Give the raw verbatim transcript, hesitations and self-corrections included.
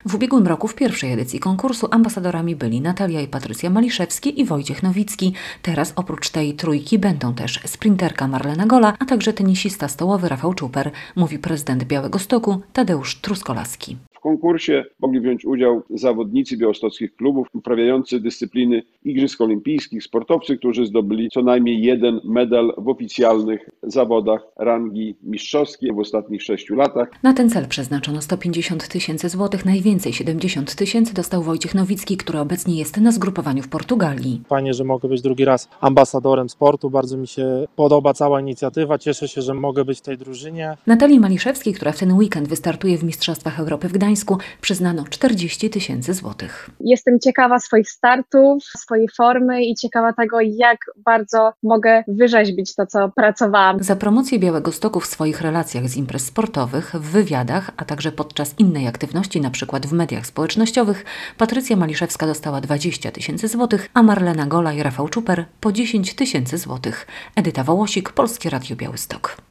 W ubiegłym roku w pierwszej edycji konkursu ambasadorami byli Natalia i Patrycja Maliszewskie i Wojciech Nowicki. Teraz oprócz tej trójki będą też sprinterka Marlena Gola, a także tenisista stołowy Rafał Czuper, mówi prezydent Białegostoku Tadeusz Truskolaski. W konkursie mogli wziąć udział zawodnicy białostockich klubów uprawiający dyscypliny Igrzysk Olimpijskich, sportowcy, którzy zdobyli co najmniej jeden medal w oficjalnych zawodach rangi mistrzowskiej w ostatnich sześciu latach. Na ten cel przeznaczono sto pięćdziesiąt tysięcy złotych, najwięcej siedemdziesiąt tysięcy dostał Wojciech Nowicki, który obecnie jest na zgrupowaniu w Portugalii. Fajnie, że mogę być drugi raz ambasadorem sportu, bardzo mi się podoba cała inicjatywa, cieszę się, że mogę być w tej drużynie. Natalii Maliszewskiej, która w ten weekend wystartuje w Mistrzostwach Europy w Gdańsku, przyznano czterdzieści tysięcy złotych. Jestem ciekawa swoich startów, swojej formy i ciekawa tego, jak bardzo mogę wyrzeźbić to, co pracowałam. Za promocję Białegostoku w swoich relacjach z imprez sportowych, w wywiadach, a także podczas innej aktywności, np. w mediach społecznościowych, Patrycja Maliszewska dostała dwadzieścia tysięcy złotych, a Marlena Gola i Rafał Czuper po dziesięć tysięcy złotych. Edyta Wołosik, Polskie Radio Białystok.